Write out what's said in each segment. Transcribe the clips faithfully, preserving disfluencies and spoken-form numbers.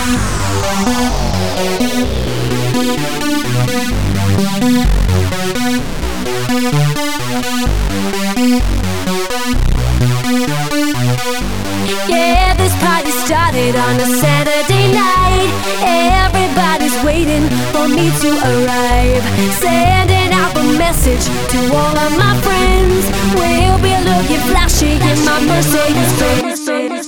Yeah, this party started on a Saturday night. Everybody's waiting for me to arrive. Sending out a message to all of my friends. We'll be looking flashy in my Mercedes Benz.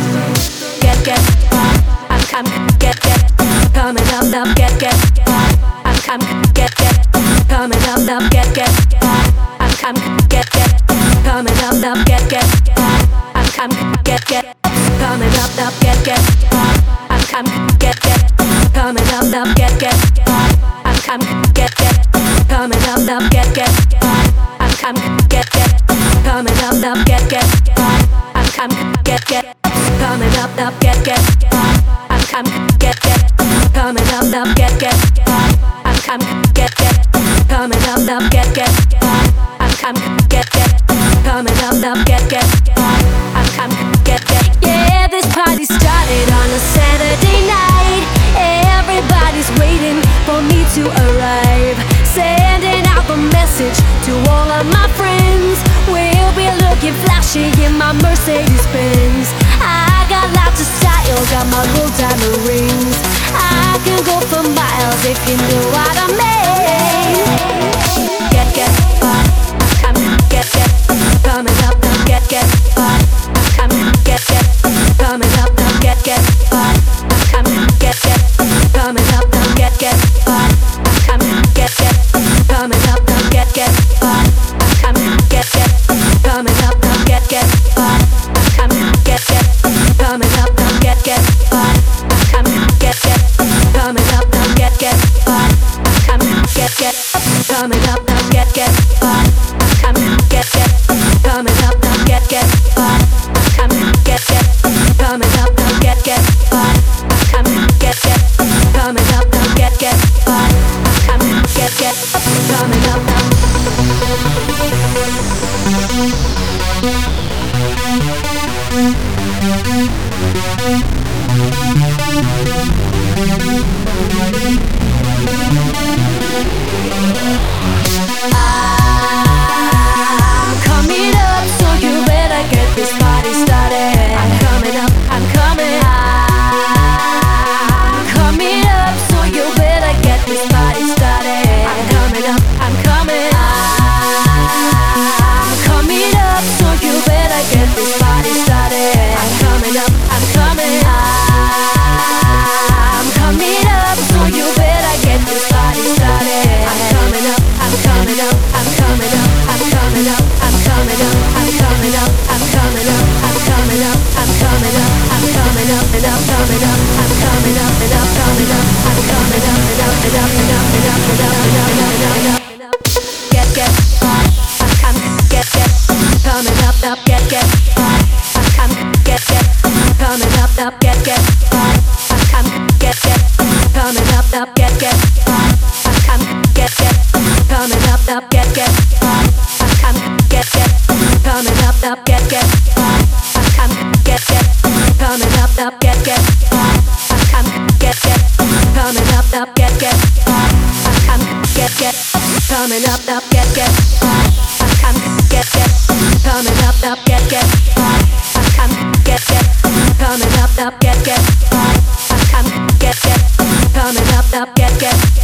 Get, get, I'm coming, get, get, coming up, up, get, get, I'm coming, get, get, coming up, up, get, get, I'm coming, get, get, coming up, up, get, get, I'm coming, get, get, coming up, up, get, get, I'm coming, get, get, coming up, up, get, get, I'm coming, get, get, coming up, up, get, get, I'm coming, get, get, coming up, up, get, get, I'm coming, get, get, coming up, up, get, get, I'm coming, get, get, coming up, up, get, get, I'm coming, get, get, coming up, up, get, get, I'm coming, get, get, coming up, up, get, get, I'm coming, get, get. Yeah, this party started on a Saturday night. Everybody's waiting for me to arrive. Sending out the message to all of my friends. We'll be looking flashy in my Mercedes Benz. I got lots of style, got my gold diamond rings. I can go for miles if you know what I mean. Get, get, I'm coming, get, get, coming up, up, get, get, I'm coming, get, get, coming up, up, get, get, I'm coming, get, get, coming up, up, get, get, I'm coming, get, get, coming up, up, get, get, I'm coming, get, get, coming up, up, get, get, I'm coming, get, get, coming up, up, get, get, I'm coming, get, get, coming up, up, get, get, I'm coming, get, get, coming up, up, get, get, I'm coming, get, get, coming up, up, get, get, I'm coming, get, get, coming up, up, get, get, I'm coming, get, get, coming up, up, get, get, I'm coming, get, get, coming up, up. I'm coming up, so you better get this party started. I'm coming up, I'm coming. I'm coming up, so you better get this party started. I'm coming up, I'm coming. I'm coming up, so you better get this party started. I'm coming up, I'm coming. I'm coming up, so you better get this party started. I'm coming up, I'm coming up, I'm coming up, I'm coming up, I'm coming up, I'm coming up, I'm coming up, I'm coming up, I'm coming up, I'm coming up, and I'm coming up, I'm coming up, and I'm coming up, I'm coming up, and up, and up, and up, and up, and up, and up, and up, and up. Get, get, I'm coming, get, get, coming up, up, get, get, I'm coming, get, get, coming up, up, get, get, I'm coming, get, get, coming up, up, get, get, I'm coming, get, get, coming up, up, get, get, I'm coming, get, get, coming up, up, get, get, I'm coming, get, get, coming up, up, get, get, I'm coming, get, get, coming up, up, get, get, I'm coming, get, get, coming up, up, get, get, I'm coming, get, get, coming up, up, get, get, I'm coming, get, get, coming up, up, get, get, I'm coming, get, get, coming up, up, get, get.